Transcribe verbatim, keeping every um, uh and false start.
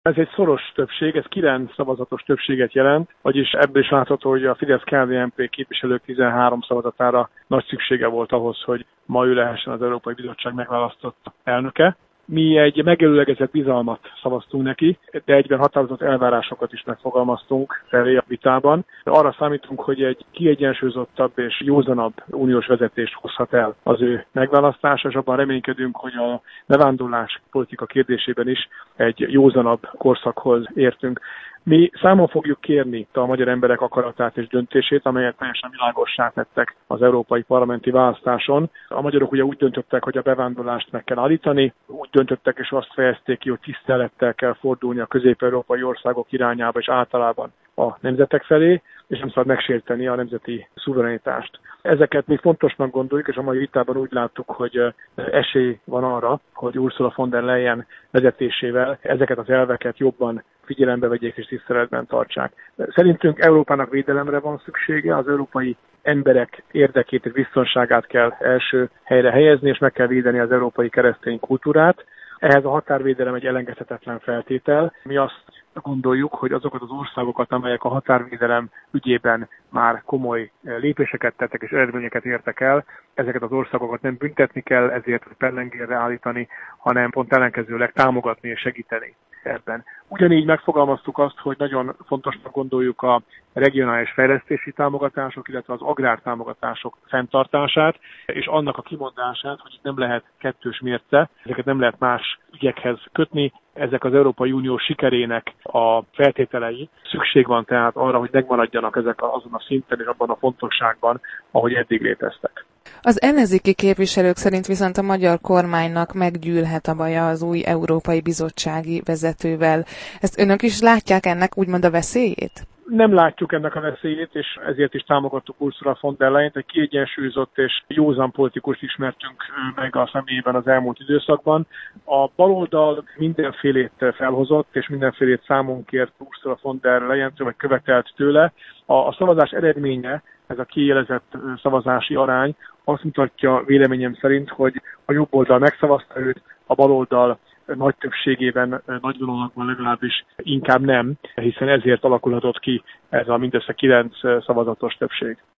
Ez egy szoros többség, ez kilenc szavazatos többséget jelent, vagyis ebből is látható, hogy a Fidesz-ká dé en pé képviselők tizenhárom szavazatára nagy szüksége volt ahhoz, hogy ma ő lehessen az Európai Bizottság megválasztott elnöke. Mi egy megelőlegezett bizalmat szavaztunk neki, de egyben határozott elvárásokat is megfogalmaztunk felé a vitában. Arra számítunk, hogy egy kiegyensúlyozottabb és józanabb uniós vezetést hozhat el az ő megválasztása, és abban reménykedünk, hogy a bevándorlás politika kérdésében is egy józanabb korszakhoz értünk. Mi számon fogjuk kérni a magyar emberek akaratát és döntését, amelyet teljesen világossá tettek az európai parlamenti választáson. A magyarok ugye úgy döntöttek, hogy a bevándorlást meg kell állítani, úgy döntöttek és azt fejezték ki, hogy tisztelettel kell fordulni a közép-európai országok irányába és általában a nemzetek felé, és nem szabad megsérteni a nemzeti szuverenitást. Ezeket mi fontosnak gondoljuk, és a mai vitában úgy láttuk, hogy esély van arra, hogy Ursula von der Leyen vezetésével ezeket az elveket jobban figyelembe vegyék és tiszteletben tartsák. Szerintünk Európának védelemre van szüksége, az európai emberek érdekét és biztonságát kell első helyre helyezni, és meg kell védeni az európai keresztény kultúrát. Ehhez a határvédelem egy elengedhetetlen feltétel. Mi azt gondoljuk, hogy azokat az országokat, amelyek a határvédelem ügyében már komoly lépéseket tettek és eredményeket értek el, ezeket az országokat nem büntetni kell, ezért pellengérre állítani, hanem pont ellenkezőleg támogatni és segíteni ebben. Ugyanígy megfogalmaztuk azt, hogy nagyon fontosnak gondoljuk a regionális fejlesztési támogatások, illetve az agrártámogatások fenntartását, és annak a kimondását, hogy itt nem lehet kettős mérce, ezeket nem lehet más ügyekhez kötni, ezek az Európai Unió sikerének a feltételei. Szükség van tehát arra, hogy megmaradjanak ezek azon a szinten és abban a fontosságban, ahogy eddig léteztek. Az ellenzéki képviselők szerint viszont a magyar kormánynak meggyűlhet a baja az új Európai Bizottsági vezetővel. Ezt önök is látják ennek úgymond a veszélyét? Nem látjuk ennek a veszélyét, és ezért is támogattuk Ursula von der Leyent, egy kiegyensúlyozott és józan politikust ismertünk meg a személyében az elmúlt időszakban. A baloldal mindenfélét felhozott, és mindenfélét számon kért Ursula von der Leyentől, vagy követelt tőle. A, a szavazás eredménye, ez a kijelezett szavazási arány azt mutatja véleményem szerint, hogy a jobb oldal megszavazta őt, a baloldal nagy többségében, nagy vonalakban legalábbis inkább nem, hiszen ezért alakulhatott ki ez a mindössze kilenc szavazatos többség.